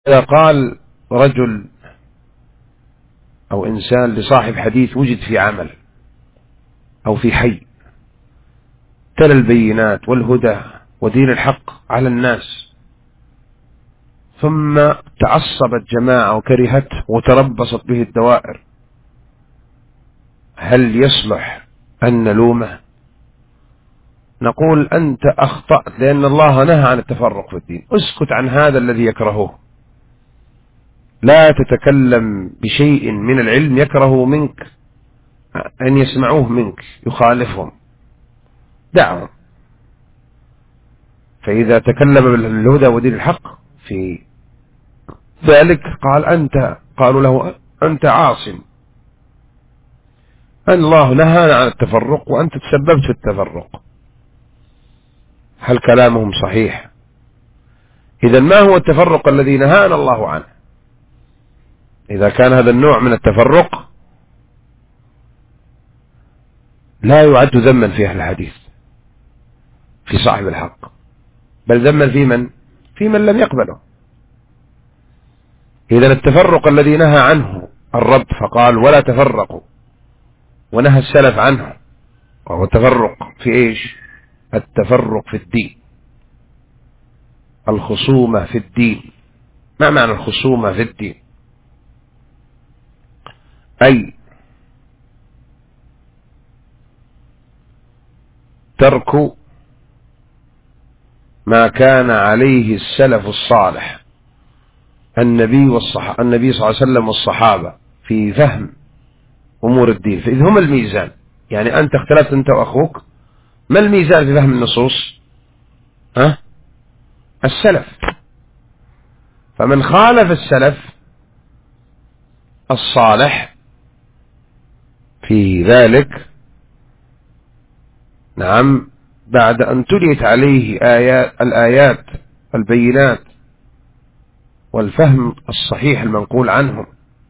إذا قال رجل أو إنسان لصاحب حديث وجد في عمل أو في حي تلا البينات والهدى ودين الحق على الناس، ثم تعصبت جماعة وكرهته وتربصت به الدوائر، هل يصلح أن نلومه؟ نقول أنت أخطأت، لأن الله نهى عن التفرق في الدين. اسكت عن هذا الذي يكرهه، لا تتكلم بشيء من العلم يكره منك أن يسمعوه منك يخالفهم، دعهم. فإذا تكلم بالهدى ودين الحق في ذلك قالوا له أنت عاصم، أن الله نهى عن التفرق وأنت تسببت في التفرق. هل كلامهم صحيح؟ إذا ما هو التفرق الذي نهانا الله عنه؟ إذا كان هذا النوع من التفرق لا يعد ذما في أهل الحديث في صاحب الحق، بل ذما في من لم يقبله. إذا التفرق الذي نهى عنه الرب فقال ولا تفرقوا، ونهى السلف عنه، وهو التفرق في إيش؟ التفرق في الدين، الخصومة في الدين. ما معنى الخصومة في الدين؟ أي ترك ما كان عليه السلف الصالح، النبي صلى الله عليه وسلم والصحابة في فهم أمور الدين، فإذ هم الميزان. يعني أنت اختلفت أنت وأخوك، ما الميزان في فهم النصوص؟ السلف. فمن خالف السلف الصالح في ذلك، نعم، بعد أن تليت عليه الآيات البينات والفهم الصحيح المنقول عنهم،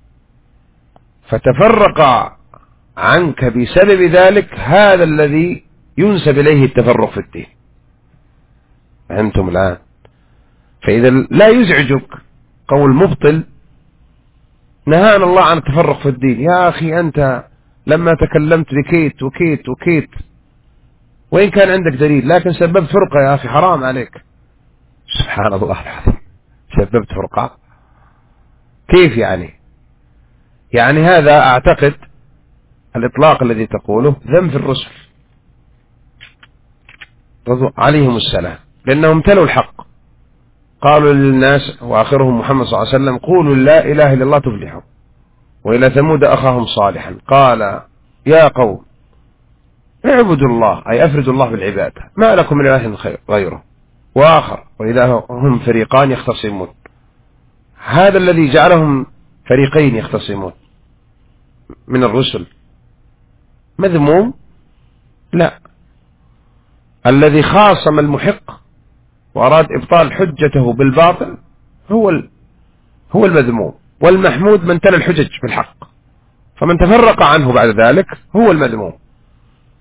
فتفرق عنك بسبب ذلك، هذا الذي ينسب إليه التفرق في الدين. فهمتم الآن؟ فإذا لا يزعجك قول مبطل نهانا الله عن التفرق في الدين. يا أخي أنت لما تكلمت بكيت وكيت وكيت، وإن كان عندك دليل، لكن سببت فرقة يا أخي، حرام عليك. سبحان الله العظيم، سببت فرقة كيف يعني؟ يعني هذا أعتقد الإطلاق الذي تقوله ذم في الرسل عليهم السلام، لأنهم تلوا الحق، قالوا للناس وآخرهم محمد صلى الله عليه وسلم قولوا لا إله إلا الله تفلحوا. وإلى ثمود أخاهم صالحا قال يا قوم اعبدوا الله، أي أفردوا الله بالعبادة، ما لكم من إله غيره. وآخر وإذا هم فريقان يختصمون، هذا الذي جعلهم فريقين يختصمون من الرسل مذموم؟ لا، الذي خاصم المحق وأراد إبطال حجته بالباطل هو المذموم، والمحمود من تلا الحجج بالحق، فمن تفرق عنه بعد ذلك هو المذموم.